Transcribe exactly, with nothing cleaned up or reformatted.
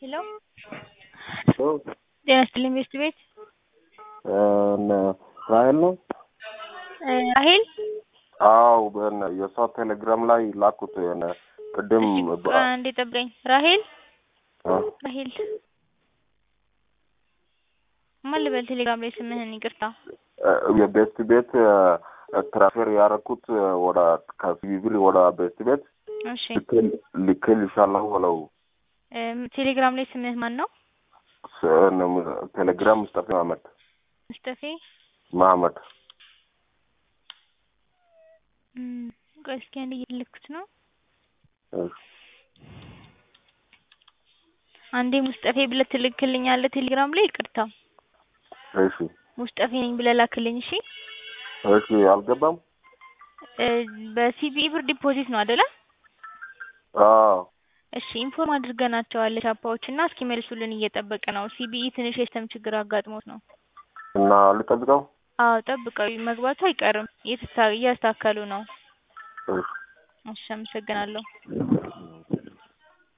ሄሎ ሄሎ ጤና ይስጥልኝ ቤስት ቤት እነ ራሄል ነው? ራሄል አዎ በእነ የሷ ቴሌግራም ላይ ላኩት የሆነ ቅድም አንዴ ጠብቀኝ። ራሄል ራሄል ማን ልበል ቴሌግራም ላይ ስምህን? ይቅርታ የቤስት ቤት ትራንስፈር ያደረኩት ወደ ከሲቪብሪ ወደ ቤስት ቤት እሺ ልኬልሻለሁ ብለው ቴሌግራም ላይ ስምህ ማን ነው? ቴሌግራም ሙስጠፌ መሀመድ ሙስጠፌ መሀመድ ቆይ እስኪ አንዴ እየልኩት ነው። አንዴ ሙስጠፌ ብለህ ትልክልኛለህ ቴሌግራም ላይ? ይቅርታ እሺ ሙስጠፌ ነኝ ብለህ ላክልኝ። እሺ እሺ አልገባም። በሲቢኢ ብር ዲፖዚት ነው አይደለ? አዎ እሺ ኢንፎርም አድርገናቸዋል ቻፓዎችና እስኪ መልሱልን እየጠበቀ ነው። ሲቢኢ ትንሽ የሲስተም ችግር አጋጥሞት ነው እና ልጠብቀው? አዎ ጠብቀው፣ መግባቱ አይቀርም። እያስተካከሉ ነው። እሺ አመሰግናለሁ።